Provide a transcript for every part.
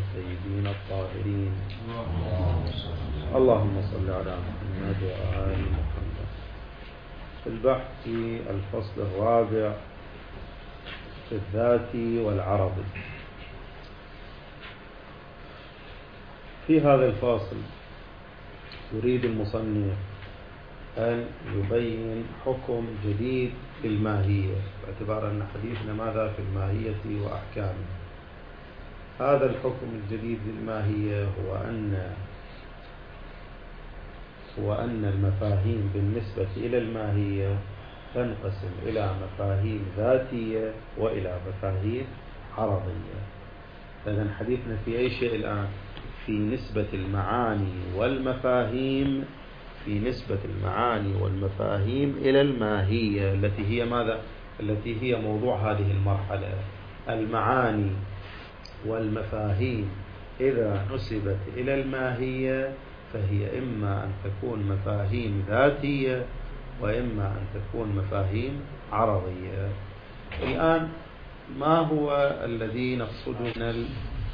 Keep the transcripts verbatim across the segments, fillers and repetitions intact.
الطيبين الطاهرين. اللهم صل على محمد وآل محمد. في البحث الفصل الرابع في الذات والعرض. في هذا الفاصل يريد المصنف أن يبين حكم جديد للماهية، باعتبار أن حديثنا ماذا في الماهية وأحكامها. هذا الحكم الجديد للماهية هو أن هو أن المفاهيم بالنسبة إلى الماهية تنقسم إلى مفاهيم ذاتية وإلى مفاهيم عرضية. إذن حديثنا في أي شيء الآن؟ في نسبة المعاني والمفاهيم في نسبة المعاني والمفاهيم إلى الماهية التي هي ماذا؟ التي هي موضوع هذه المرحلة. المعاني والمفاهيم إذا نسبت إلى الماهية فهي إما أن تكون مفاهيم ذاتية وإما أن تكون مفاهيم عرضية. الآن ما هو الذي نقصد من ال...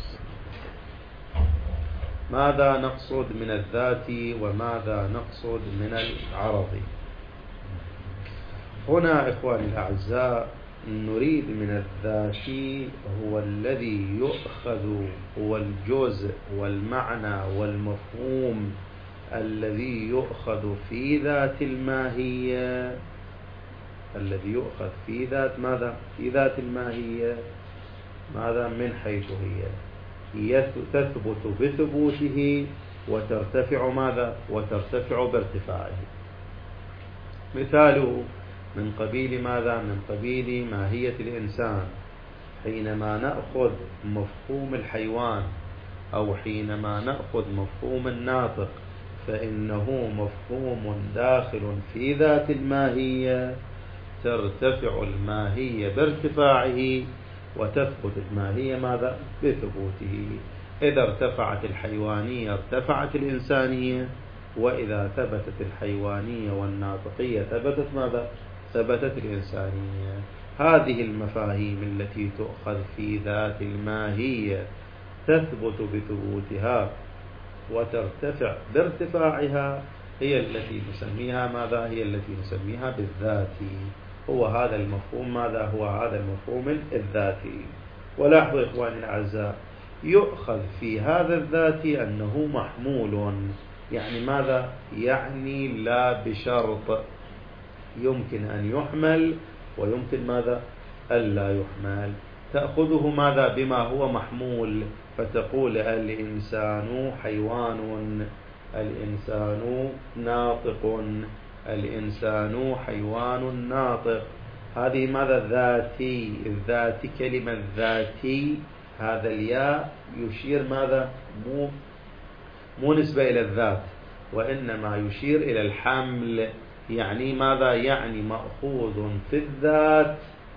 ماذا نقصد من الذات وماذا نقصد من العرض؟ هنا إخواني الأعزاء نريد من الذات هو الذي يؤخذ، هو الجزء والمعنى والمفهوم الذي يؤخذ في ذات الماهية، الذي يؤخذ في ذات ماذا؟ في ذات الماهية ماذا؟ من حيث هي تثبت بثبوته وترتفع ماذا؟ وترتفع بارتفاعه. مثاله من قبيل ماذا؟ من قبيل ماهية الإنسان. حينما نأخذ مفهوم الحيوان أو حينما نأخذ مفهوم الناطق فإنه مفهوم داخل في ذات الماهية، ترتفع الماهية بارتفاعه وتثبت الماهية ماذا؟ بثبوته. إذا ارتفعت الحيوانية ارتفعت الإنسانية، وإذا ثبتت الحيوانية والناطقية ثبتت ماذا؟ ثبتت الإنسانية. هذه المفاهيم التي تؤخذ في ذات الماهية تثبت بثبوتها وترتفع بارتفاعها هي التي نسميها ماذا؟ هي التي نسميها بالذاتي. هو هذا المفهوم ماذا؟ هو هذا المفهوم الذاتي. ولاحظوا إخواني الأعزاء يؤخذ في هذا الذاتي أنه محمول، يعني ماذا؟ يعني لا بشرط، يمكن أن يحمل ويمكن ماذا؟ ألا يحمل. تأخذه ماذا؟ بما هو محمول، فتقول الإنسان حيوان، الإنسان ناطق، الإنسان حيوان ناطق. هذه ماذا؟ ذاتي. الذاتي كلمة ذاتي هذا الياء يشير ماذا؟ مو مو نسبة إلى الذات، وإنما يشير إلى الحمل. يعني ماذا؟ يعني مأخوذ في الذات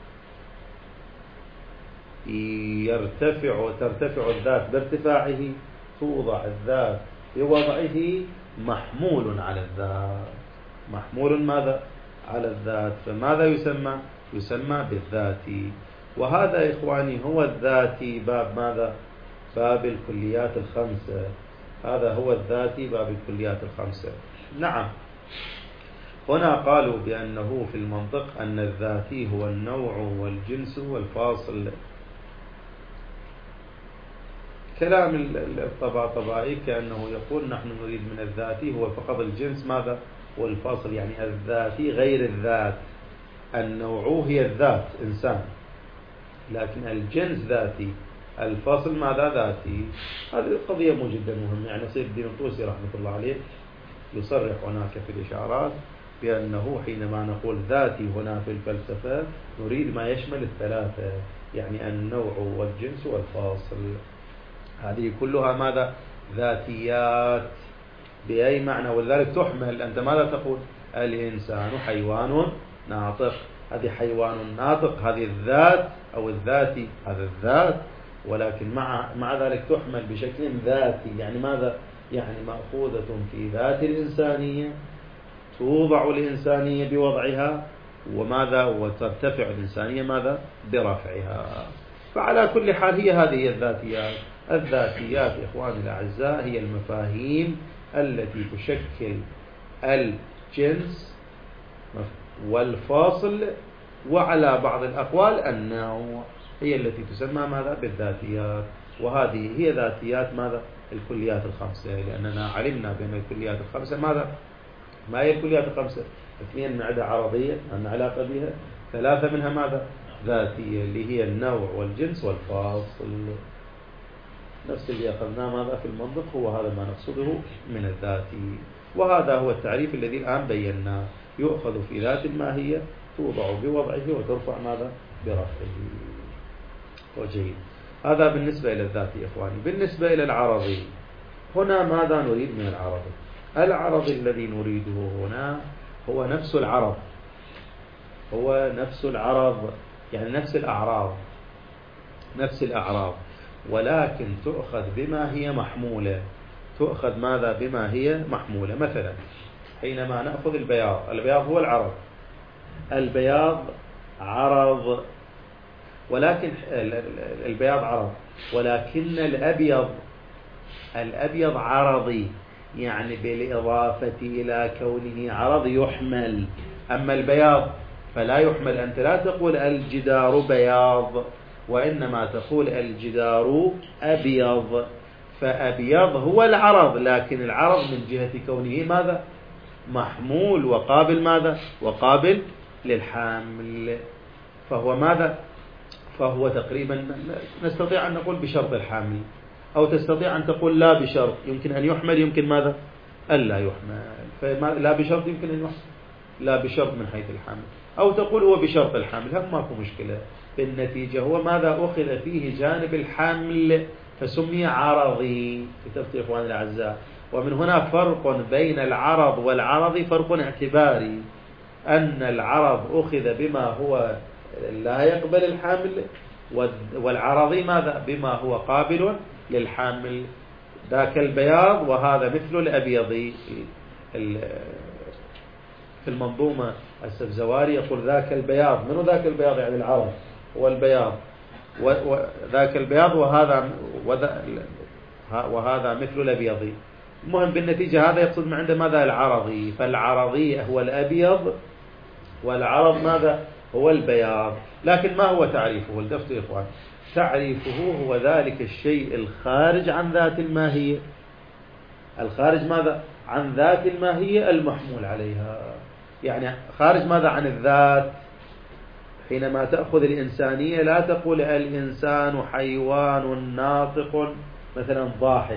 يرتفع وترتفع الذات بارتفاعه، توضع الذات بوضعه، محمول على الذات، محمول ماذا؟ على الذات. فماذا يسمى؟ يسمى بالذاتي. وهذا إخواني هو الذاتي باب ماذا؟ باب الكليات الخمسة. هذا هو الذاتي باب الكليات الخمسة. نعم، هنا قالوا بأنه في المنطق أن الذاتي هو النوع والجنس والفاصل. كلام الطباطبائي كأنه يقول نحن نريد من الذاتي هو فقط الجنس ماذا؟ والفاصل، يعني الذاتي غير الذات. النوع هي الذات إنسان، لكن الجنس ذاتي، الفاصل ماذا؟ ذاتي. هذه القضية مو جدا مهمة. يعني سيد الدين الطوسي رحمة الله عليه يصرح هناك في الإشارات بأنه حينما نقول ذاتي هنا في الفلسفة نريد ما يشمل الثلاثة، يعني النوع والجنس والفاصل. هذه كلها ماذا؟ ذاتيات بأي معنى، ولذلك تحمل. أنت ماذا تقول؟ الإنسان حيوان ناطق. هذه حيوان ناطق، هذه الذات أو الذاتي، هذا الذات، ولكن مع مع ذلك تحمل بشكل ذاتي. يعني ماذا؟ يعني مأخوذة في ذات الإنسانية، توضع الإنسانية بوضعها، وماذا؟ وترتفع الإنسانية ماذا؟ برفعها. فعلى كل حال هي هذه الذاتيات. الذاتيات إخواني الأعزاء هي المفاهيم التي تشكل الجنس والفاصل وعلى بعض الأقوال النوع، هي التي تسمى ماذا؟ بالذاتيات. وهذه هي ذاتيات ماذا؟ الكليات الخمسة، لأننا علمنا بأن الكليات الخمسة ماذا؟ ما هي الكليات الخمسة؟ اثنين من عدة عرضية عندنا علاقة بها، ثلاثة منها ماذا؟ ذاتية، اللي هي النوع والجنس والفاصل. نفس اللي أخذناه ماذا في المنطق، هو هذا ما نقصده من الذاتي. وهذا هو التعريف الذي الآن بيناه، يؤخذ في ذات الماهية، توضع بوضعه وترفع ماذا؟ برفعه. وجيد. هذا بالنسبة إلى الذاتي إخواني. بالنسبة إلى العرضي، هنا ماذا نريد من العرضي؟ العرض الذي نريده هنا هو نفس العرض، هو نفس العرض، يعني نفس الأعراض، نفس الأعراض، ولكن تؤخذ بما هي محمولة. تؤخذ ماذا؟ بما هي محمولة. مثلا حينما نأخذ البياض، البياض هو العرض، البياض عرض، ولكن البياض عرض، ولكن الأبيض الأبيض عرضي، يعني بالإضافة إلى كونه عرض يحمل. أما البياض فلا يحمل، أنت لا تقول الجدار بياض، وإنما تقول الجدار أبيض. فأبيض هو العرض، لكن العرض من جهة كونه ماذا؟ محمول وقابل ماذا؟ وقابل للحمل. فهو ماذا؟ فهو تقريبا نستطيع أن نقول بشرط الحمل، أو تستطيع أن تقول لا بشرط، يمكن أن يحمل يمكن ماذا؟ ألا يحمل. فلا بشرط يمكن أن يحمل، لا بشرط من حيث الحمل، أو تقول هو بشرط الحمل، هم ماكو مشكلة. بالنتيجة هو ماذا؟ أخذ فيه جانب الحمل فسمي عرضي. في إخواني الأعزاء، ومن هنا فرق بين العرض والعرضي، فرق اعتباري، أن العرض أخذ بما هو لا يقبل الحمل، والعرضي ماذا؟ بما هو قابل للحمل. ذاك البياض وهذا مثل الأبيض. في المنظومة السبزواري يقول ذاك البياض، منو ذاك البياض؟ يعني العرض هو البياض، وذاك البياض وهذا وهذا مثل الأبيض. المهم بالنتيجة هذا يقصد من عنده ماذا؟ العرضي. فالعرضي هو الأبيض، والعرض ماذا؟ هو البياض. لكن ما هو تعريفه؟ الدفت يا إخوان، تعريفه هو ذلك الشيء الخارج عن ذات الماهية، الخارج ماذا؟ عن ذات الماهية المحمول عليها. يعني خارج ماذا؟ عن الذات. حينما تأخذ الإنسانية لا تقول الإنسان حيوان ناطق مثلا ضاحك،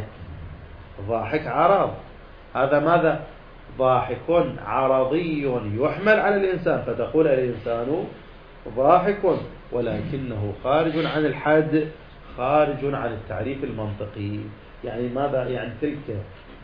ضاحك عرض، هذا ماذا؟ ضاحك عرضي يحمل على الإنسان، فتقول الإنسان ضاحك، ولكنه خارج عن الحد، خارج عن التعريف المنطقي. يعني ماذا؟ يعني تلك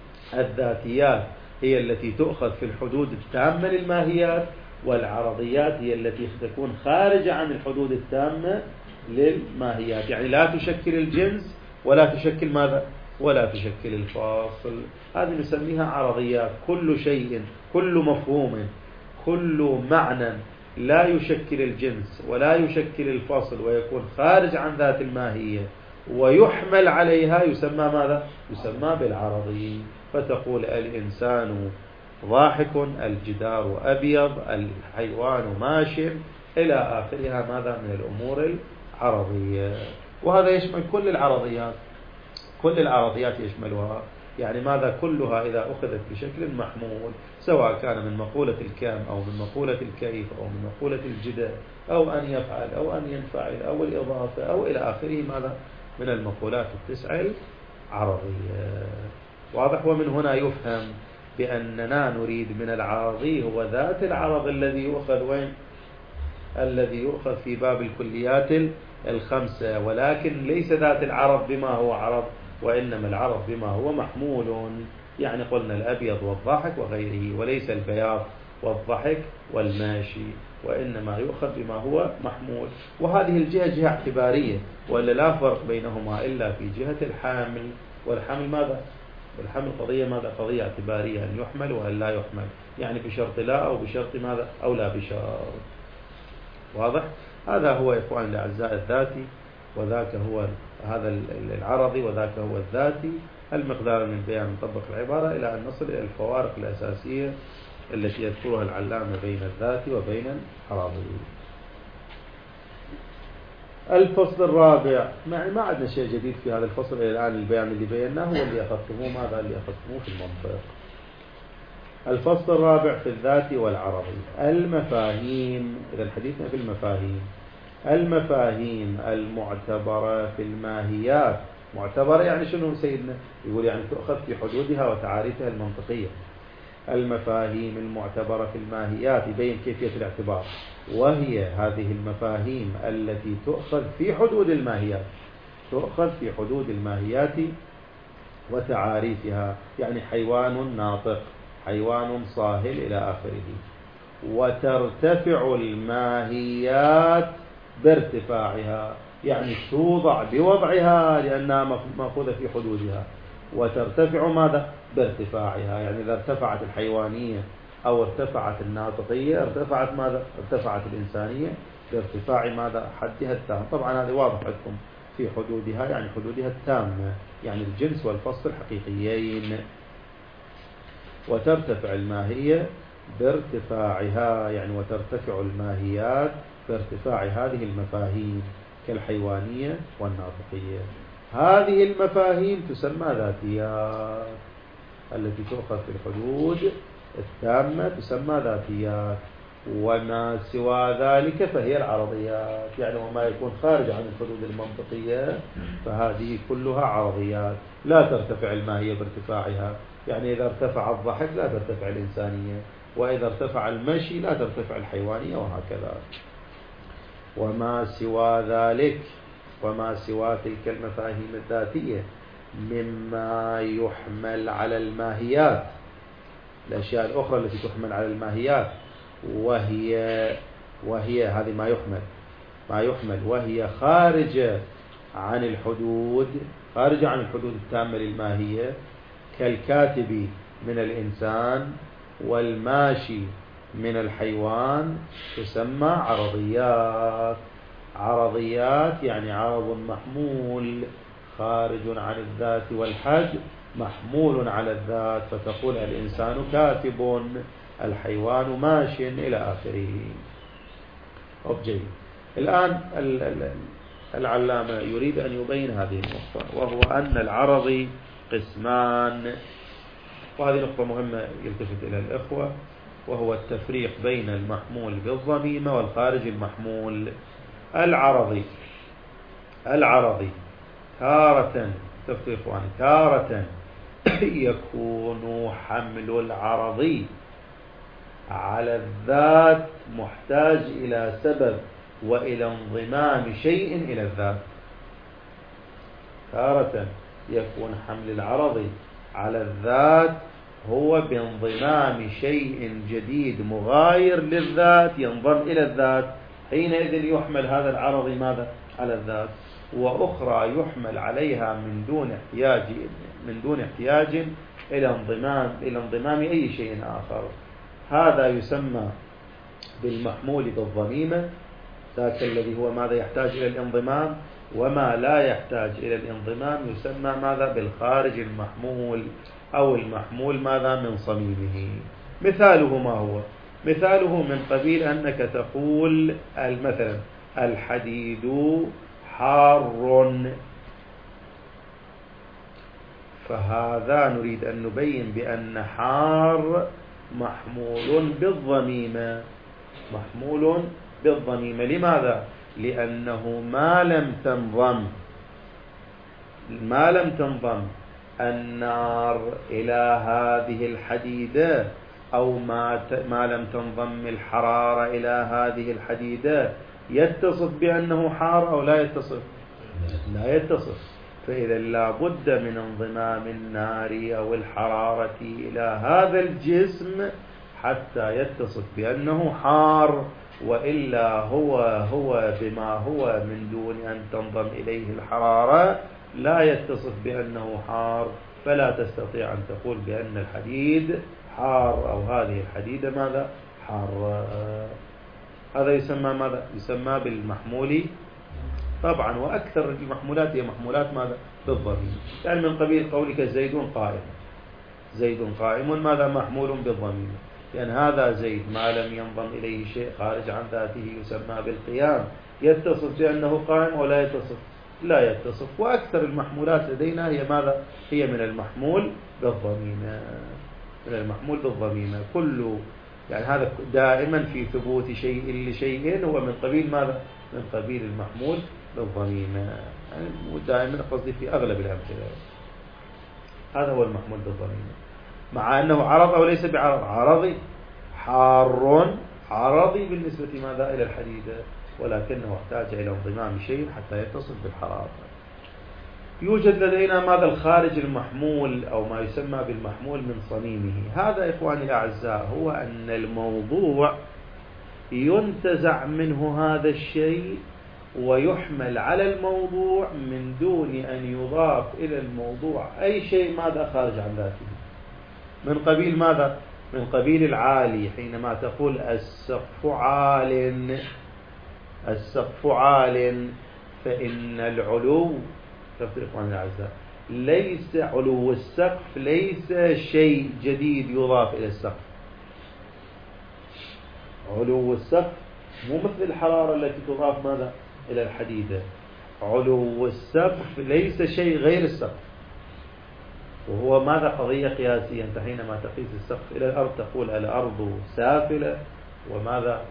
الذاتيات هي التي تؤخذ في الحدود التامة للماهيات، والعرضيات هي التي تكون خارجة عن الحدود التامة للماهيات. يعني لا تشكل الجنس ولا تشكل ماذا؟ ولا تشكل الفاصل. هذه نسميها عرضيات. كل شيء، كل مفهوم، كل معنى لا يشكل الجنس ولا يشكل الفاصل ويكون خارج عن ذات الماهية ويحمل عليها يسمى ماذا؟ يسمى بالعرضي. فتقول الإنسان ضاحك، الجدار أبيض، الحيوان ماش، إلى آخرها ماذا؟ من الأمور العرضية. وهذا يشمل كل العرضيات، كل العرضيات يشملها. يعني ماذا؟ كلها إذا أخذت بشكل محمول، سواء كان من مقولة الكام أو من مقولة الكيف أو من مقولة الجدة أو أن يفعل أو أن ينفعل أو الإضافة أو إلى آخره ماذا؟ من المقولات التسع العرضية. واضح؟ ومن هنا يفهم بأننا نريد من العرضي هو ذات العرض الذي يؤخذ وين؟ الذي يؤخذ في باب الكليات الخمسة، ولكن ليس ذات العرض بما هو عرض، وإنما العرض بما هو محمول. يعني قلنا الأبيض والضحك وغيره، وليس البياض والضحك والماشي، وإنما يؤخذ بما هو محمول. وهذه الجهة جهة اعتبارية، ولا لا فرق بينهما إلا في جهة الحامل. والحمل ماذا؟ والحمل قضية ماذا؟ قضية اعتبارية، أن يحمل وأن لا يحمل، يعني بشرط لا أو بشرط ماذا؟ أو لا بشرط. واضح؟ هذا هو يا إخواني الأعزاء الذاتي وذاك هو هذا العرضي وذاك هو الذاتي. المقدار من البيان نطبق العبارة إلى أن نصل إلى الفوارق الأساسية التي يذكرها العلامة بين الذات وبين العرضي. الفصل الرابع، ما عندنا شيء جديد في هذا الفصل إلى الآن. البيان اللي بيناه هو اللي أخذتموه، ماذا اللي أخذتموه في المنطق. الفصل الرابع في الذات والعرضي. المفاهيم، إذا حديثنا في المفاهيم، المفاهيم المعتبرة في الماهيات. معتبرة يعني شنو سيدنا؟ يقول يعني تؤخذ في حدودها وتعاريفها المنطقية. المفاهيم المعتبرة في الماهيات، يبين كيفية الاعتبار، وهي هذه المفاهيم التي تؤخذ في حدود الماهيات، تؤخذ في حدود الماهيات وتعاريفها، يعني حيوان ناطق، حيوان صاهل إلى آخره. وترتفع الماهيات بارتفاعها، يعني توضع بوضعها لأنها مأخوذة في حدودها. وترتفع ماذا؟ بارتفاعها، يعني إذا ارتفعت الحيوانية أو ارتفعت الناطقية ارتفعت ماذا؟ ارتفعت الإنسانية بارتفاع ماذا؟ حدها التام. طبعا هذا واضح عندكم في حدودها، يعني حدودها التامة، يعني الجنس والفصل الحقيقيين. وترتفع الماهية بارتفاعها، يعني وترتفع الماهيات بارتفاع هذه المفاهيم كالحيوانية والناطقية. هذه المفاهيم تسمى ذاتيات، التي تؤخذ في الحدود التامة تسمى ذاتيات. وما سوى ذلك فهي العرضيات، يعني وما يكون خارج عن الحدود المنطقية فهذه كلها عرضيات. لا ترتفع الماهية بارتفاعها، يعني إذا ارتفع الضحك لا ترتفع الإنسانية، وإذا ارتفع المشي لا ترتفع الحيوانية، وهكذا. وما سوى ذلك، وما سوى تلك المفاهيم الذاتية مما يحمل على الماهيات، الأشياء الأخرى التي تحمل على الماهيات، وهي وهي هذه ما يحمل ما يحمل وهي خارجة عن الحدود، خارجة عن الحدود التامة للماهية، كالكاتب من الإنسان والماشي من الحيوان، تسمى عرضيات. عرضيات يعني عرض محمول خارج عن الذات والحد، محمول على الذات، فتقول الإنسان كاتب، الحيوان ماش، إلى آخره. أوكي. الآن العلامة يريد أن يبين هذه النقطة، وهو أن العرض قسمان. وهذه نقطة مهمة يلتفت إلى الإخوة، وهو التفريق بين المحمول بالضميمة والخارج المحمول. العرضي العرضي تارة تفريق عن تارة يكون حمل العرضي على الذات محتاج إلى سبب وإلى انضمام شيء إلى الذات. تارة يكون حمل العرضي على الذات هو بانضمام شيء جديد مغاير للذات ينضم إلى الذات، حينئذ يحمل هذا العرضي ماذا؟ على الذات. وأخرى يحمل عليها من دون احتياج من دون احتياج إلى انضمام إلى انضمام أي شيء آخر. هذا يسمى بالمحمول بالضميمة، ذاك الذي هو ماذا؟ يحتاج إلى الانضمام. وما لا يحتاج إلى الانضمام يسمى ماذا؟ بالخارج المحمول، أو المحمول ماذا؟ من صميمه. مثاله ما هو؟ مثاله من قبيل أنك تقول مثلا الحديد حار، فهذا نريد أن نبين بأن حار محمول بالضميمة، محمول بالضميمة. لماذا؟ لأنه ما لم تنضم ما لم تنضم النار إلى هذه الحديدة، أو ما ما لم تنضم الحرارة إلى هذه الحديدة، يتصف بأنه حار أو لا يتصف؟ لا يتصف. فإذا لا بد من انضمام النار أو الحرارة إلى هذا الجسم حتى يتصف بأنه حار، وإلا هو هو بما هو من دون أن تنضم إليه الحرارة لا يتصف بأنه حار، فلا تستطيع أن تقول بأن الحديد حار أو هذه الحديدة ماذا؟ حار. هذا يسمى ماذا؟ يسمى بالمحمول طبعا، وأكثر المحمولات هي محمولات ماذا؟ بالضمير. يعني من قبيل قولك زيد قائم، زيد قائم ماذا؟ محمول بالضمير، لأن هذا زيد ما لم ينضم إليه شيء خارج عن ذاته يسمى بالقيام. يتصف بأنه قائم ولا يتصف؟ لا يتصف. وأكثر المحمولات لدينا هي ماذا؟ هي من المحمول بالضمير، من المحمول بالضمير. كل يعني هذا دائما في ثبوت شيء لشيء هو من قبيل ماذا؟ من قبيل المحمول بالضمير، يعني دائما قصدي في أغلب الأمثلة هذا هو المحمول بالضمير. مع أنه عرض أو ليس بعرض؟ عرضي، حار عرضي بالنسبة ماذا؟ إلى الحديد، ولكنه احتاج إلى انضمام شيء حتى يتصل بالحرارة. يوجد لدينا ماذا؟ الخارج المحمول أو ما يسمى بالمحمول من صميمه. هذا إخواني الأعزاء هو أن الموضوع ينتزع منه هذا الشيء ويحمل على الموضوع من دون أن يضاف إلى الموضوع أي شيء ماذا؟ خارج عن ذاته. من قبيل ماذا؟ من قبيل العالي، حينما تقول السقف عال، السقف عال، فإن العلو تفضل إخواني الأعزاء ليس علو السقف ليس شيء جديد يضاف إلى السقف. علو السقف مو مثل الحرارة التي تضاف ماذا؟ إلى الحديدة. علو السقف ليس شيء غير السقف، وهو ماذا؟ قضية قياسية. أنت حينما تقيس السقف إلى الأرض تقول الأرض سافلة وماذا؟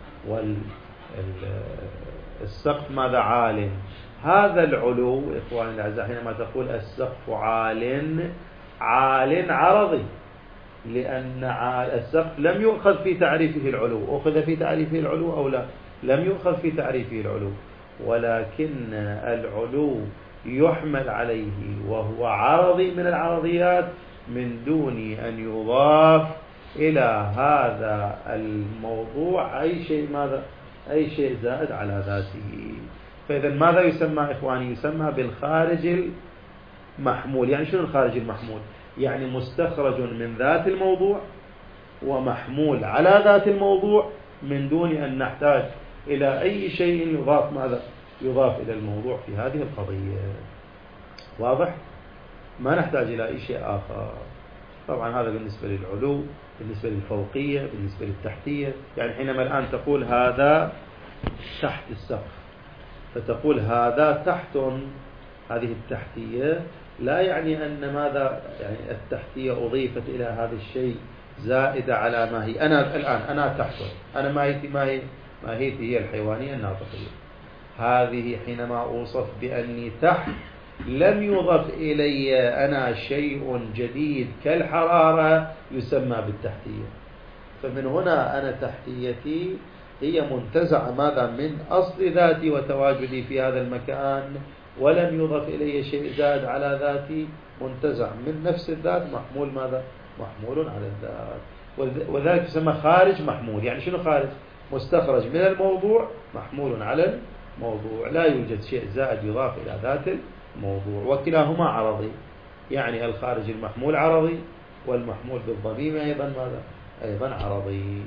والسقف ماذا؟ عال. هذا العلو إخواني الأعزاء حينما تقول السقف عال، عال عرضي، لأن السقف لم يؤخذ في تعريفه العلو. أخذ في تعريفه العلو أو لا؟ لم يؤخذ في تعريفه العلو، ولكن العلو يحمل عليه وهو عرضي من العرضيات من دون أن يضاف إلى هذا الموضوع أي شيء ماذا؟ أي شيء زائد على ذاته. فإذا ماذا يسمى إخواني؟ يسمى بالخارج المحمول. يعني شنو الخارج المحمول؟ يعني مستخرج من ذات الموضوع ومحمول على ذات الموضوع من دون أن نحتاج إلى أي شيء يضاف ماذا؟ يضاف إلى الموضوع في هذه القضية. واضح؟ ما نحتاج إلى أي شيء آخر. طبعا هذا بالنسبة للعلو، بالنسبة للفوقية، بالنسبة للتحتية. يعني حينما الآن تقول هذا تحت السقف فتقول هذا تحت، هذه التحتية لا يعني أن ماذا؟ يعني التحتية أضيفت إلى هذا الشيء زائدة على ما هي. أنا الآن أنا تحت، أنا ماهيتي ما هي؟ ماهيتي هي الحيوانية الناطقية. هذه حينما أوصف بأني تحت لم يضف إلي أنا شيء جديد كالحرارة يسمى بالتحتية. فمن هنا أنا تحتيتي هي منتزعة ماذا؟ من أصل ذاتي وتواجدي في هذا المكان، ولم يضف إلي شيء زاد على ذاتي، منتزع من نفس الذات، محمول ماذا؟ محمول على الذات. وذلك يسمى خارج محمول. يعني شنو خارج؟ مستخرج من الموضوع محمول على الموضوع، لا يوجد شيء زائد يضاف إلى ذات الموضوع، وكلاهما عرضي. يعني الخارج المحمول عرضي، والمحمول بالضميم أيضا ماذا؟ أيضا عرضي.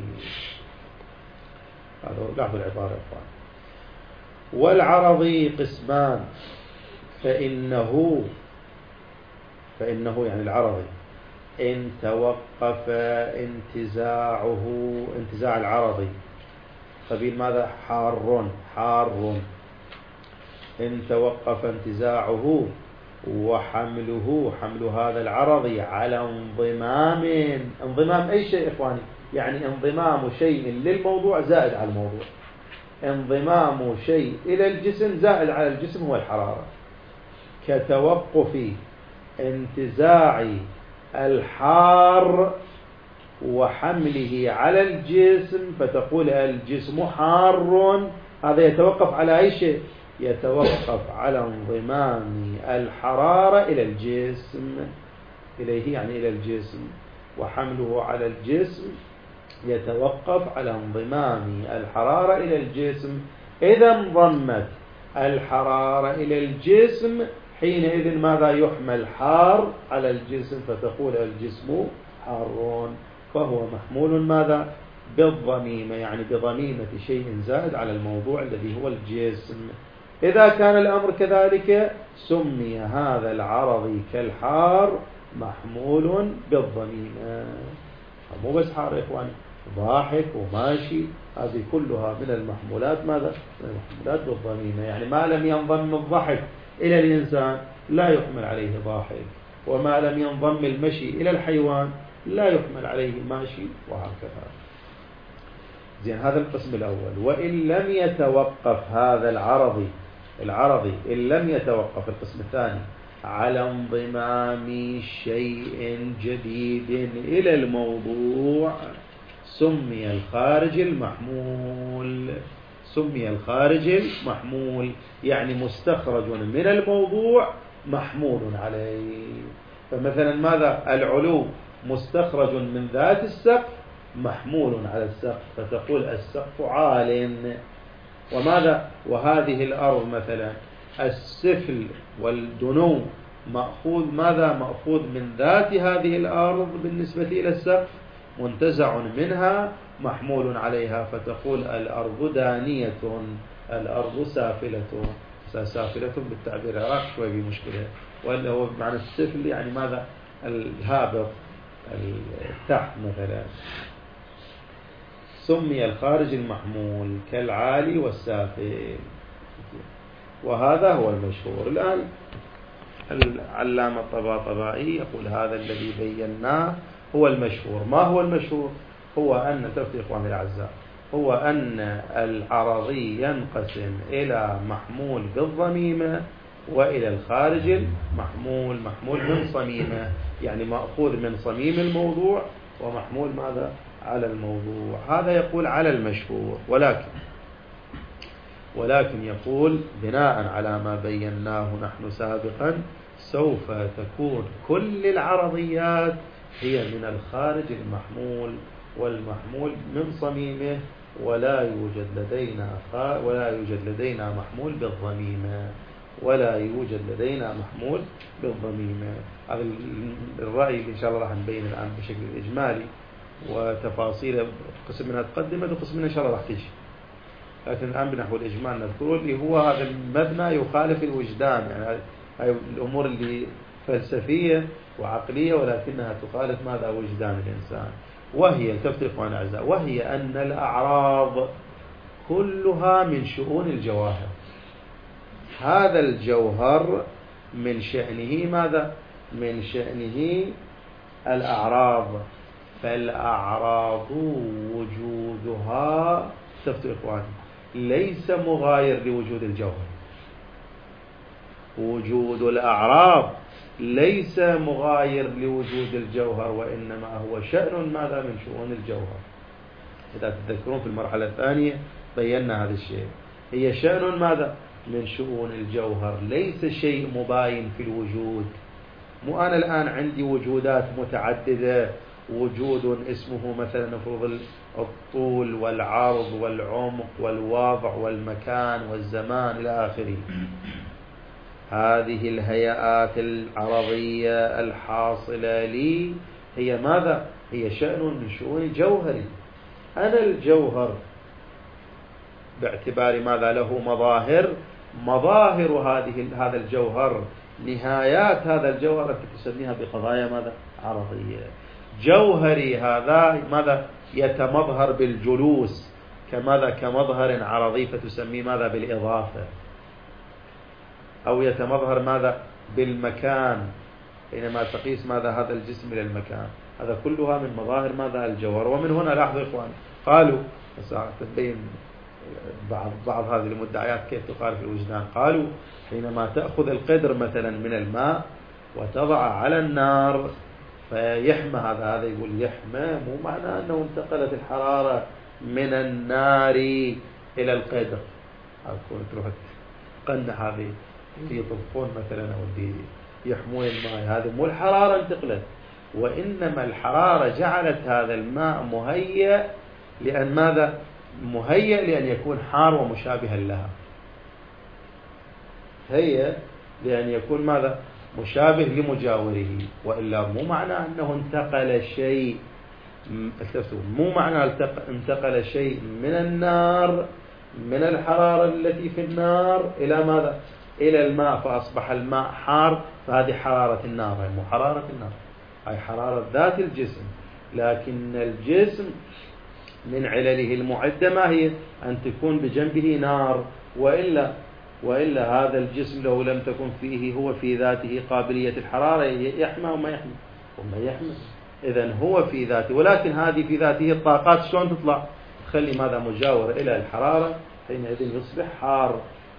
هذا لاحظوا العبارة إخوان. والعرضي قسمان، فإنه فإنه يعني العرضي إن توقف انتزاعه، انتزاع العرضي قبيل ماذا؟ حار، حار. إن توقف انتزاعه وحمله، حمل هذا العرضي على انضمام، انضمام أي شيء إخواني؟ يعني انضمام شيء للموضوع زائد على الموضوع. انضمام شيء إلى الجسم زائد على الجسم هو الحرارة. كتوقف انتزاع الحار وحمله على الجسم، فتقول الجسم حار. هذا يتوقف على أي شيء؟ يتوقف على انضمام الحرارة إلى الجسم، إليه يعني إلى الجسم. وحمله على الجسم يتوقف على انضمام الحرارة إلى الجسم. إذا انضمت الحرارة إلى الجسم حينئذ ماذا؟ يحمل حار على الجسم، فتقول الجسم حار. فهو محمول ماذا؟ بالضميمة، يعني بضميمة شيء زائد على الموضوع الذي هو الجسم. إذا كان الأمر كذلك سمي هذا العرضي كالحار محمول بالضميمة. مو بس حار يا إخواني، ضاحك وماشي، هذه كلها من المحمولات ماذا؟ من المحمولات بالضميمة. يعني ما لم ينضم الضحك إلى الإنسان لا يحمل عليه ضاحك، وما لم ينضم المشي إلى الحيوان لا يحمل عليه ماشي، وهكذا. زين، هذا القسم الأول. وإن لم يتوقف هذا العرضي العرضي إن لم يتوقف، القسم الثاني، على انضمام شيء جديد إلى الموضوع، سمي الخارج المحمول. سمي الخارج المحمول يعني مستخرج من الموضوع محمول عليه. فمثلا ماذا؟ العلو مستخرج من ذات السقف محمول على السقف، فتقول السقف عال. وماذا؟ وهذه الأرض مثلا السفل والدنو مأخوذ ماذا؟ مأخوذ من ذات هذه الأرض بالنسبة إلى السقف، منتزع منها محمول عليها، فتقول الأرض دانية، الأرض سافلة. سافلة بالتعبير العراقي شوي بمشكلة، وإلا هو بمعنى السفل يعني ماذا؟ الهابط التحت مثلا. سمي الخارج المحمول كالعالي والسافل، وهذا هو المشهور. الآن العلامة الطباطبائي يقول هذا الذي بيناه هو المشهور. ما هو المشهور؟ هو أن تفضل إخواني الأعزاء، هو أن العرضي ينقسم إلى محمول بالضميمة وإلى الخارج المحمول محمول من صميمة، يعني مأخوذ من صميم الموضوع ومحمول ماذا؟ على الموضوع. هذا يقول على المشهور، ولكن ولكن يقول بناء على ما بيناه نحن سابقا سوف تكون كل العرضيات هي من الخارج المحمول والمحمول من صميمه، ولا يوجد لدينا ولا يوجد لدينا محمول بالضميمة ولا يوجد لدينا محمول بالضميمة. هذا الرأي اللي إن شاء الله راح نبين الآن بشكل إجمالي، وتفاصيل قسم منها تقدمت وقسم منها إن شاء الله راح تيجي، لكن الآن بنحو الإجمال نذكره اللي هو هذا المبنى يخالف الوجدان. يعني هاي الأمور اللي فلسفية وعقلية ولكنها تخالف ماذا؟ وجدان الإنسان. وهي تفترق عن أعزاء وهي أن الأعراض كلها من شؤون الجواهر. هذا الجوهر من شأنه ماذا؟ من شأنه الأعراض. فالأعراض وجودها تفترق عنه ليس مغاير لوجود الجوهر. وجود الأعراض ليس مغاير لوجود الجوهر، وإنما هو شأن ماذا؟ من شؤون الجوهر. إذا تذكرون في المرحلة الثانية بينا هذا الشيء، هي شأن ماذا؟ من شؤون الجوهر، ليس شيء مباين في الوجود. مو أنا الآن عندي وجودات متعددة، وجود اسمه مثلا نفرض الطول والعرض والعمق والوضع والمكان والزمان إلى آخره. هذه الهيئات العرضية الحاصلة لي هي ماذا؟ هي شأن من شؤون جوهري. أنا الجوهر باعتبار ماذا؟ له مظاهر. مظاهر هذه هذا الجوهر، نهايات هذا الجوهر التي تسميها بقضايا ماذا؟ عرضية. جوهري هذا ماذا؟ يتمظهر بالجلوس كماذا؟ كمظهر عرضي، فتسميه ماذا؟ بالإضافة. أو يتمظهر ماذا؟ بالمكان، حينما تقيس ماذا؟ هذا الجسم إلى المكان. هذا كلها من مظاهر ماذا؟ الجوهر. ومن هنا لاحظوا إخوان قالوا تبين بعض بعض هذه المدعيات كيف تقال في الوجدان. قالوا حينما تأخذ القدر مثلا من الماء وتضع على النار فيحمى، هذا هذا يقول يحمى، مو معناه أنه انتقلت الحرارة من النار إلى القدر. أكون تروح قنح هذه اللي يطبخون مثلا أو اللي يحمون الماء، هذه مو الحرارة انتقلت، وإنما الحرارة جعلت هذا الماء مهيئ لأن ماذا؟ مهيئ لأن يكون حار ومشابها لها. هي لأن يكون ماذا؟ مشابه لمجاوره. وإلا مو معنى أنه انتقل شيء، مو معنى انتقل شيء من النار من الحرارة التي في النار إلى ماذا؟ إلى الماء، فأصبح الماء حار، فهذه حرارة النار، هي مو حرارة النار، هي حرارة ذات الجسم. لكن الجسم من علله المعدة ما هي؟ أن تكون بجنبه نار، وإلا وإلا هذا الجسم لو لم تكن فيه هو في ذاته قابلية الحرارة يحمى وما يحمى وما يحمى. إذن هو في ذاته، ولكن هذه في ذاته الطاقات شلون تطلع؟ تخلي ماذا؟ مجاور إلى الحرارة، حينئذ يصبح حار.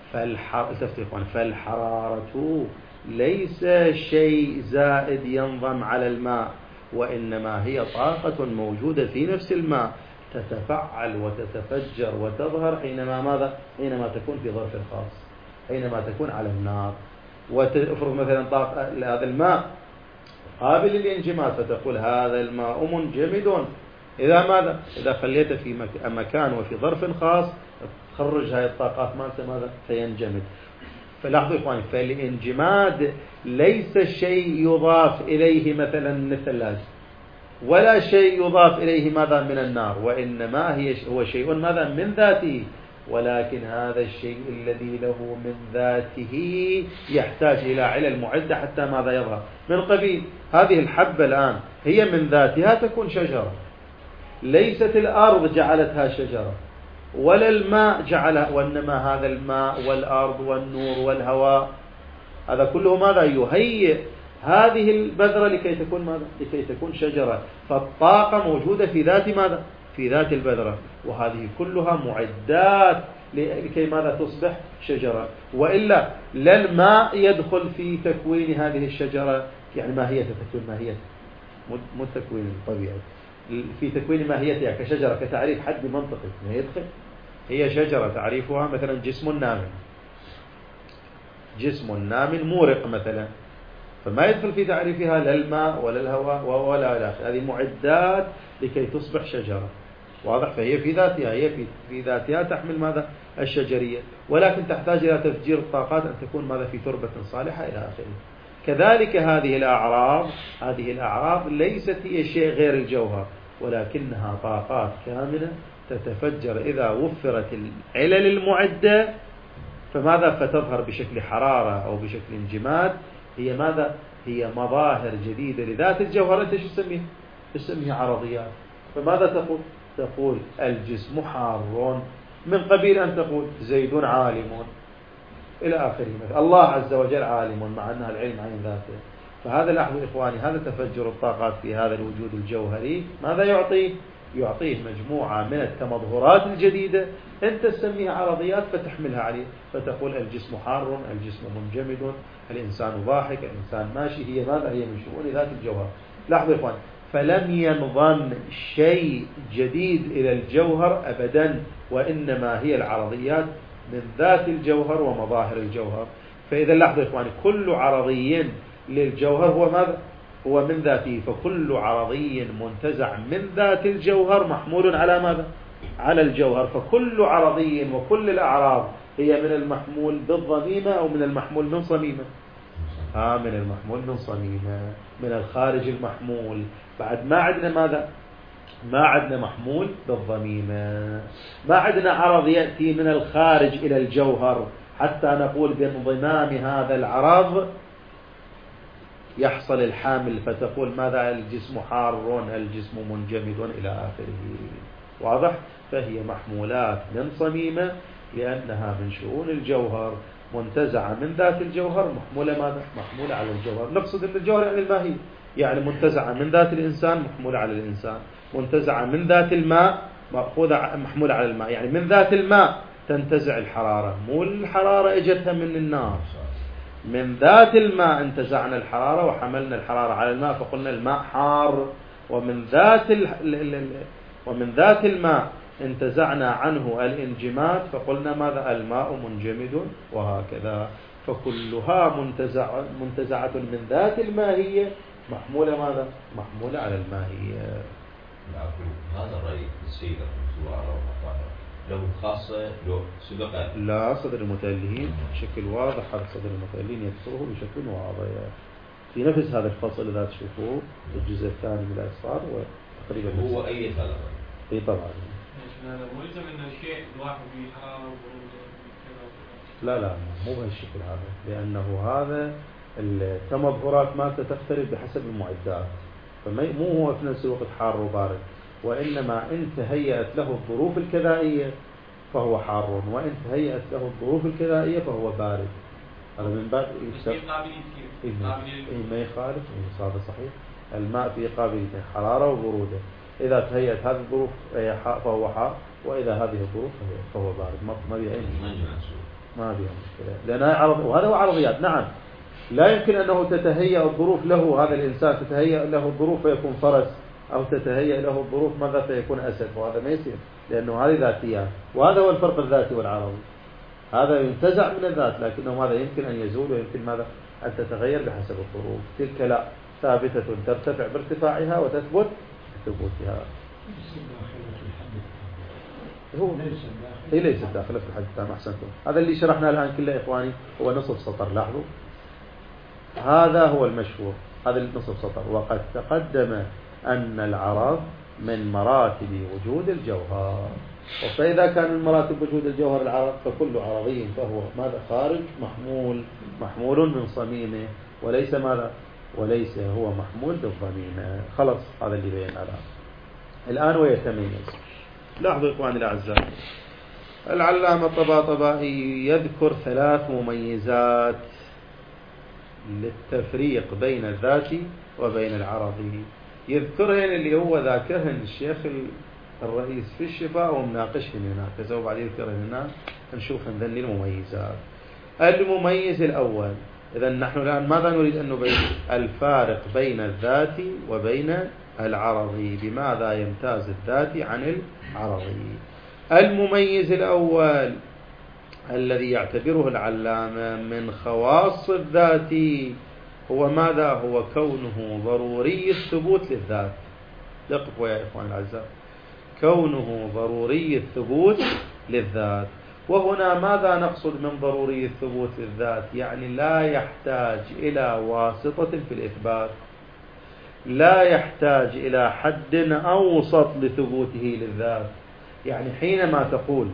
فالحرارة ليس شيء زائد ينضم على الماء، وإنما هي طاقة موجودة في نفس الماء تتفعل وتتفجر وتظهر حينما ماذا؟ حينما تكون في ظرف خاص، حينما تكون على النار. وتفرض مثلا طاقة هذا الماء قابل للانجماد، فتقول هذا الماء منجمد. إذا ماذا؟ إذا خليته في مكان وفي ظرف خاص تخرج هذه الطاقات مالته ماذا؟ فينجمد. فلاحظوا إخواني، فالانجماد ليس شيء يضاف إليه مثلا من الثلاجة، ولا شيء يضاف إليه ماذا؟ من النار، وإنما هي هو شيء ماذا؟ من ذاته. ولكن هذا الشيء الذي له من ذاته يحتاج إلى علل معدة حتى ماذا؟ يظهر. من قبيل هذه الحبة الآن هي من ذاتها تكون شجرة، ليست الأرض جعلتها شجرة ولا الماء جعلها، وإنما هذا الماء والأرض والنور والهواء هذا كله ماذا؟ يهيئ هذه البذرة لكي تكون ماذا؟ لكي تكون شجرة. فالطاقة موجودة في ذات ماذا؟ في ذات البذرة، وهذه كلها معدات لكي ماذا؟ تصبح شجرة. وإلا لا الماء يدخل في تكوين هذه الشجرة، يعني ماهية تكوين ماهية مو تكوين طبيعي، في تكوين ماهيتها كشجرة كتعريف حد منطقي ما يدخل. هي شجرة تعريفها مثلا جسم نام، جسم نام مورق مثلا، فما يدخل في تعريفها لا الماء ولا الهواء ولا لا، هذه معدات لكي تصبح شجرة. واضح؟ فهي في ذاتها هي في, في ذاتها تحمل ماذا؟ الشجرية، ولكن تحتاج إلى تفجير الطاقات أن تكون ماذا؟ في تربة صالحة إلى آخره. كذلك هذه الأعراض هذه الأعراض ليست هي شيء غير الجوهر، ولكنها طاقات كاملة تتفجر إذا وفرت العلل المعدة، فماذا؟ فتظهر بشكل حرارة أو بشكل انجماد. هي ماذا؟ هي مظاهر جديدة لذات الجوهر. أنت شو تسميها؟ تسميها عرضيات. فماذا تقول؟ تقول الجسم حار، من قبيل أن تقول زيد عالم إلى آخره. الله عز وجل عالم، مع أنها العلم عين ذاته. فهذا لاحظوا إخواني، هذا تفجر الطاقات في هذا الوجود الجوهري ماذا يعطيه؟ يعطيه مجموعة من التمظهرات الجديدة، أنت تسميها عرضيات فتحملها عليه، فتقول الجسم حار، الجسم منجمد، الإنسان ضاحك، الإنسان ماشي. هي ماذا؟ هي من شؤون ذات الجوهر. لاحظوا إخواني، فلم ينضم شيء جديد إلى الجوهر أبدا، وإنما هي العرضيات من ذات الجوهر ومظاهر الجوهر. فإذا لاحظوا إخواني، كل عرضي للجوهر هو ماذا؟ هو من ذاته. فكل عرضي منتزع من ذات الجوهر محمول على ماذا؟ على الجوهر. فكل عرضي وكل الأعراض هي من المحمول بالضميمة أو من المحمول من صميمة؟ آه من المحمول من صميمة، من الخارج المحمول. بعد ما عندنا ماذا؟ ما عندنا محمول بالضميمة، ما عندنا عرض يأتي من الخارج إلى الجوهر حتى نقول بانضمام هذا العرض يحصل الحامل، فتقول ماذا؟ الجسم حار، الجسم منجمد إلى آخره. واضح؟ فهي محمولات من صميمة لأنها من شؤون الجوهر، منتزعة من ذات الجوهر، محمولة ماذا؟ محمولة على الجوهر. نقصد أن الجوهر يعني الماهي، يعني منتزعة من ذات الإنسان محمولة على الإنسان، منتزعة من ذات الماء مأخوذة محمولة على الماء. يعني من ذات الماء تنتزع الحرارة، مو الحرارة اجتها من النار، من ذات الماء انتزعنا الحرارة وحملنا الحرارة على الماء فقلنا الماء حار. ومن ذات ال... ومن ذات الماء انتزعنا عنه الانجماد فقلنا ماذا؟ الماء منجمد، وهكذا. فكلها منتزع منتزعة من ذات الماهية محمولة ماذا؟ محمولة على الماهية. هذا الرأي السيد رحمه الله له خاصة له سبق؟ لا، صدر المتألهين بشكل واضح، هذا صدر المتألهين يذكره بشكل واضح في نفس هذا الفصل الذي تشوفوه الجزء الثاني من الأسفار، وتقريبا هو أي هذا؟ اي طبعا. ملزم ان الشيء الواحد فيه حراره وبرود. لا لا مو بهالشكل هذا، لانه هذا التمظهرات مالته تختلف بحسب المعدات، فمو هو في نفس الوقت حار وبارد، وانما ان تهيأت له الظروف الكذائيه فهو حار، وان تهيأت له الظروف الكذائيه فهو بارد. هذا من باب ما يخالف، هذا صحيح. الماء فيه قابليتين، حراره وبروده. اذا تهيأت هذه الظروف فهو حار، واذا هذه الظروف فهو بارد. ما بها اي ما بها مشكله، لانها عرض، وهذا هو عرضيات. نعم لا يمكن انه تتهيأ الظروف له، هذا الانسان تتهيأ له الظروف فيكون فرس، او تتهيأ له الظروف ماذا فيكون اسد، وهذا ما يصير، لانه هذه ذاتيات. وهذا هو الفرق الذاتي والعرضي. هذا ينتزع من الذات، لكنه هذا يمكن ان يزول، ويمكن ماذا ان تتغير بحسب الظروف. تلك لا، ثابته ترتفع بارتفاعها وتثبت بثبوتها. هو هي ليست داخله في الحد التام. احسنتم. هذا اللي شرحناه الان كله يا اخواني هو نصف سطر. لاحظوا هذا هو المشهور، هذا النصف سطر. وقد تقدم ان العرض من مراتب وجود الجوهر، فإذا كان من مراتب وجود الجوهر العرض فكل عرضي فهو ماذا خارج محمول، محمول من صميمه، وليس ماذا وليس هو محمول بالضميمه. خلص هذا اللي بين الآن. الآن ويتميز. لاحظوا إخواني الأعزاء، العلامة الطباطبائي يذكر ثلاث مميزات للتفريق بين الذاتي وبين العرضي. يذكرهن اللي هو ذاكرهن الشيخ الرئيس في الشفاء ومناقشهن هناك، كذا وبعد يذكرهن هنا نشوف ذني المميزات. المميز الأول، إذا نحن الآن ماذا نريد أن نبين؟ الفارق بين الذاتي وبين العرضي، بماذا يمتاز الذاتي عن العرضي. المميز الأول الذي يعتبره العلامة من خواص الذاتي هو ماذا؟ هو كونه ضروري الثبوت للذات. دققوا يا إخوان الأعزاء، كونه ضروري الثبوت للذات. وهنا ماذا نقصد من ضروري الثبوت للذات؟ يعني لا يحتاج إلى واسطة في الإثبات، لا يحتاج إلى حد أوسط لثبوته للذات. يعني حينما تقول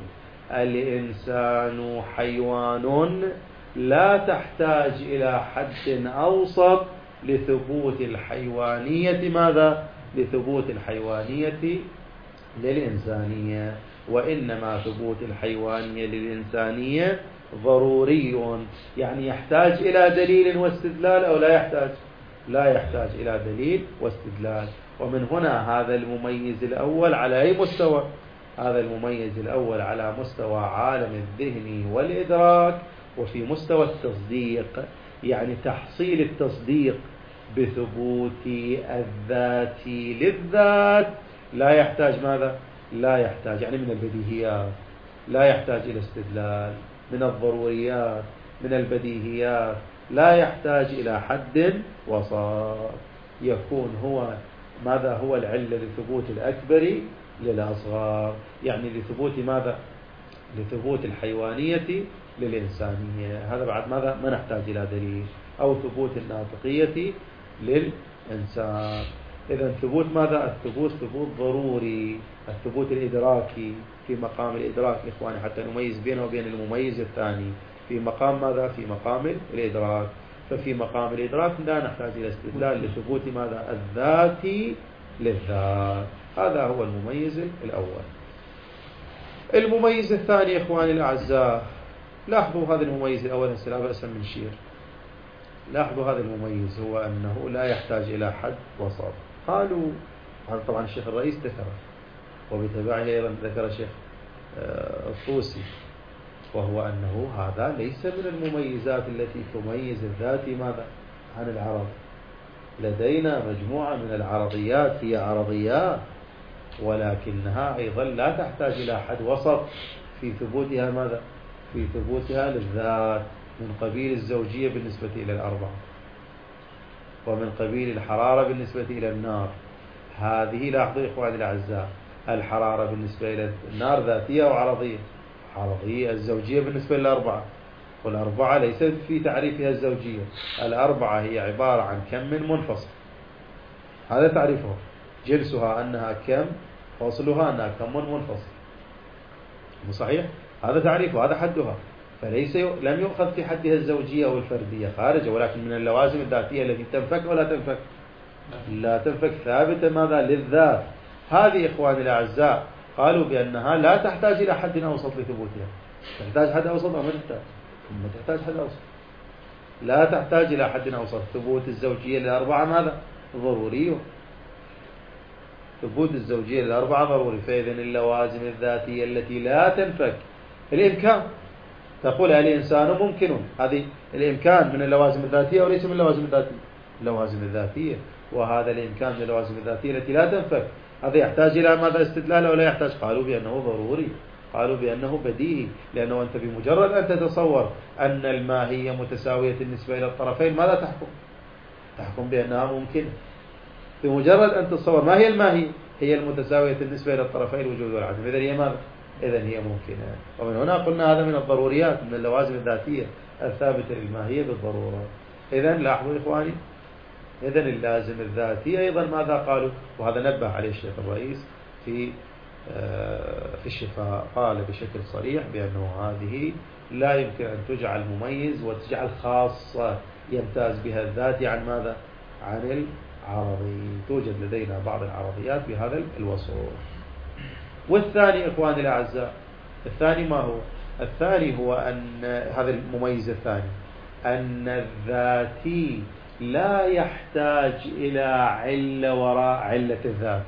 الإنسان حيوان لا تحتاج إلى حد أوسط لثبوت الحيوانية ماذا؟ لثبوت الحيوانية للإنسانية، وإنما ثبوت الحيوانية للإنسانية ضروري. يعني يحتاج إلى دليل واستدلال أو لا يحتاج؟ لا يحتاج إلى دليل واستدلال. ومن هنا هذا المميز الأول على أي مستوى؟ هذا المميز الأول على مستوى عالم الذهن والإدراك، وفي مستوى التصديق، يعني تحصيل التصديق بثبوت الذات للذات لا يحتاج ماذا؟ لا يحتاج، يعني من البديهيات لا يحتاج إلى استدلال، من الضروريات من البديهيات لا يحتاج إلى حد وسط. يكون هو ماذا؟ هو العلة لثبوت الأكبر للأصغر، يعني لثبوت ماذا؟ لثبوت الحيوانية للإنسانية. هذا بعد ماذا؟ ما نحتاج إلى دليل. أو ثبوت الناطقية للإنسان. إذا ثبوت ماذا؟ الثبوت ثبوت ضروري، الثبوت الإدراكي في مقام الإدراك إخواني، حتى نميز بينه وبين المميز الثاني في مقام ماذا؟ في مقام الإدراك. ففي مقام الإدراك لا نحتاج إلى استدلال لثبوت ماذا؟ الذاتي للذات. هذا هو المميز الأول. المميز الثاني إخواني الأعزاء، لاحظوا هذا المميز الأول لا بأس من شير. لاحظوا هذا المميز هو أنه لا يحتاج إلى حد وسط. قالوا هذا طبعا الشيخ الرئيس ذكره، وبتبعه أيضا ذكر الشيخ الطوسي، وهو أنه هذا ليس من المميزات التي تميز الذات ماذا؟ عن العرض. لدينا مجموعة من العرضيات هي عرضيات، ولكنها أيضا لا تحتاج إلى حد وسط في ثبوتها ماذا؟ في ثبوتها للذات، من قبيل الزوجية بالنسبة إلى الأربعة، ومن قبيل الحرارة بالنسبة إلى النار. هذه لاحظوا إخواني الأعزاء، الحرارة بالنسبة إلى النار ذاتية أو عرضية؟ عرضية. الزوجية بالنسبة للأربعة، والأربعة ليست في تعريفها الزوجية، الأربعة هي عبارة عن كم منفصل، هذا تعريفه، جنسها أنها كم، فصلها أنها كم منفصل. مو صحيح؟ هذا تعريف وهذا حدها، فليس لم يؤخذ في حدها الزوجية أو الفردية خارجة، ولكن من اللوازم الذاتية التي تنفك ولا تنفك لا تنفك ثابتة ماذا للذات. هذه إخواني الأعزاء قالوا بأنها لا تحتاج إلى حد أوسط لثبوتها. تحتاج حد أوسط أو ما تحتاج؟ ما تحتاج حد أوسط، لا تحتاج إلى حد أوسط. ثبوت الزوجية للأربعة ماذا؟ ضروري. ثبوت الزوجية للأربعة ضروري. فإذن اللوازم الذاتية التي لا تنفك الإمكان، تقول الإنسان ممكن، هذه الإمكان من اللوازم الذاتية وليس من اللوازم الذاتية؟ اللوازم الذاتية، وهذا الإمكان من اللوازم الذاتية التي لا تنفك. هذا يحتاج إلى ماذا؟ استدلال ولا يحتاج؟ قالوا بأنه ضروري، قالوا بأنه بديهي، لأنه أنت بمجرد أن تتصور أن الماهية متساوية النسبة إلى الطرفين ماذا تحكم؟ تحكم بأنها ممكنة. بمجرد أن تتصور ما هي الماهية؟ هي المتساوية النسبة إلى الطرفين الوجود والعدم، إذن هي ماذا؟ إذن هي ممكنة. ومن هنا قلنا هذا من الضروريات، من اللوازم الذاتية الثابتة للماهية بالضرورة. إذن لاحظوا إخواني، إذن اللازم الذاتي أيضا ماذا قالوا؟ وهذا نبه عليه الشيخ الرئيس في في الشفاء، قال بشكل صريح بأنه هذه لا يمكن أن تجعل مميز وتجعل خاصة يمتاز بها الذاتي عن ماذا؟ عن العرضي. توجد لدينا بعض العرضيات بهذا الوصف. والثاني إخواني الأعزاء، الثاني ما هو؟ الثاني هو أن هذا المميز الثاني، أن الذاتي لا يحتاج إلى علة وراء علة الذات.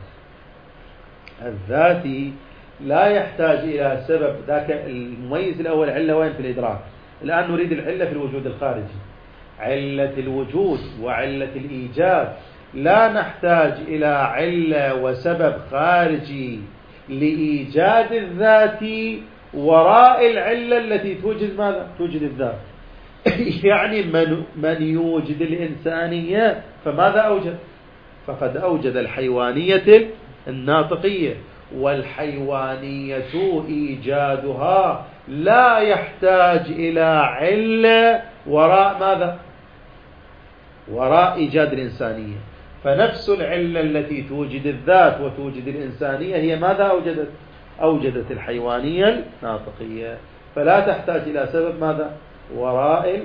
الذاتي لا يحتاج إلى سبب. ذاك المميز الأول علة وين؟ في الإدراك. الآن نريد العلة في الوجود الخارجي، علة الوجود وعلة الإيجاد. لا نحتاج إلى علة وسبب خارجي لإيجاد الذاتي وراء العلة التي توجد ماذا؟ توجد الذات. يعني من, من يوجد الإنسانية فماذا أوجد؟ فقد أوجد الحيوانية الناطقية، والحيوانية إيجادها لا يحتاج إلى علة وراء ماذا؟ وراء إيجاد الإنسانية. فنفس العلة التي توجد الذات وتوجد الإنسانية هي ماذا أوجدت؟ أوجدت الحيوانية الناطقية. فلا تحتاج إلى سبب ماذا؟ وراء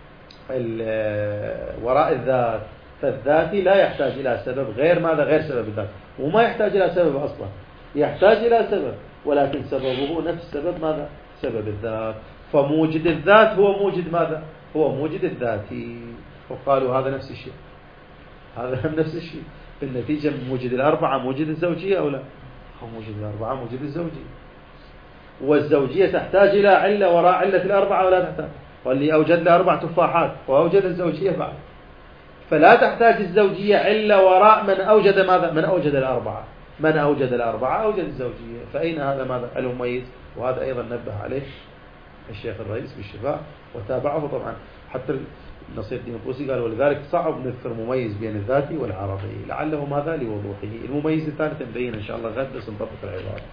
وراء الذات. فالذاتي لا يحتاج إلى سبب غير ماذا؟ غير سبب الذات. وما يحتاج إلى سبب أصلا، يحتاج إلى سبب، ولكن سببه نفس سبب ماذا؟ سبب الذات. فموجد الذات هو موجد ماذا؟ هو موجد الذاتي. وقالوا هذا نفس الشيء، هذا نفس الشيء. في النتيجة موجد الأربعة موجد الزوجية أو لا؟ هو موجد الأربعة موجد الزوجية. والزوجية تحتاج إلى علة وراء علة الأربعة ولا تحتاج؟ واللي أوجد له أربع تفاحات وأوجد الزوجية بعد. فلا تحتاج الزوجية علة وراء من أوجد ماذا؟ من أوجد الأربعة. من أوجد الأربعة أوجد الزوجية. فأين هذا ماذا؟ المميز. وهذا أيضا نبه عليه الشيخ الرئيس بالشفاء وتابعه طبعا حتى نصير الدين الطوسي قال ولذلك صعب نذكر مميز بين الذاتي والعرضي، لعله ماذا؟ لوضوحه. المميز الثاني تنبين إن شاء الله غد بس نطبق العبارة.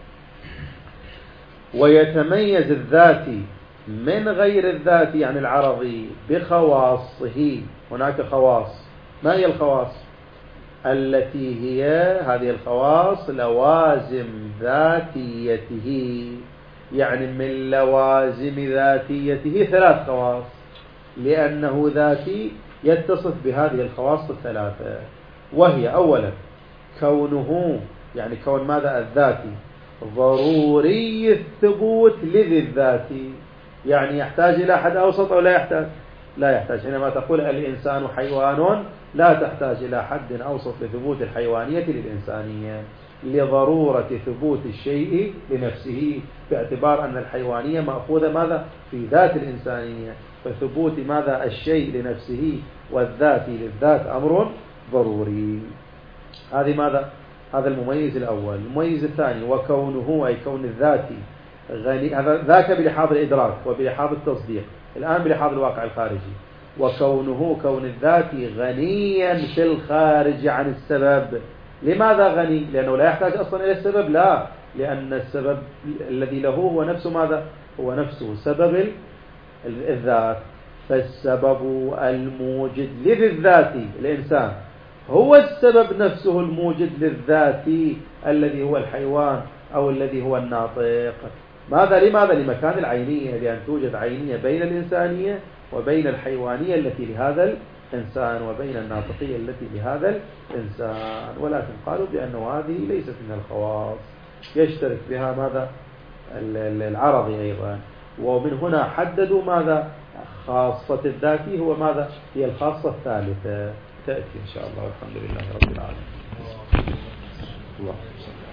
ويتميز الذاتي من غير الذاتي عن العرضي بخواصه. هناك خواص. ما هي الخواص؟ التي هي هذه الخواص لوازم ذاتيته. يعني من لوازم ذاتيته ثلاث خواص، لأنه ذاتي يتصف بهذه الخواص الثلاثة. وهي أولا كونه، يعني كون ماذا؟ الذاتي ضروري الثبوت لذي الذاتي. يعني يحتاج إلى حد أوسط أو لا يحتاج؟ لا يحتاج. حينما تقول الإنسان حيوان لا تحتاج إلى حد أوسط لثبوت الحيوانية للإنسانية، لضرورة ثبوت الشيء لنفسه، باعتبار أن الحيوانية مأخوذة ماذا؟ في ذات الإنسانية. فثبوت ماذا؟ الشيء لنفسه والذات للذات أمر ضروري. هذه ماذا؟ هذا المميز الأول. المميز الثاني وكونه، أي كون الذاتي غني، هذا ذاك بلحاظ الإدراك وبلحاظ التصديق، الآن بلحاظ الواقع الخارجي. وكونه كون الذاتي غنيا في الخارج عن السبب. لماذا غني؟ لأنه لا يحتاج أصلا إلى السبب؟ لا، لأن السبب الذي له هو نفسه ماذا؟ هو نفسه سبب الذات. فالسبب الموجد للذات الإنسان هو السبب نفسه الموجد للذات الذي هو الحيوان أو الذي هو الناطق. ماذا لماذا لمكان العينية، لأن توجد عينية بين الإنسانية وبين الحيوانية التي لهذا الإنسان وبين الناطقية التي لهذا الإنسان. ولكن قالوا بأنه هذه ليست من الخواص، يشترك بها ماذا العرضي أيضا. ومن هنا حددوا ماذا خاصة الذاتي هو ماذا هي الخاصة الثالثة تأتي إن شاء الله. والحمد لله رب العالمين. الله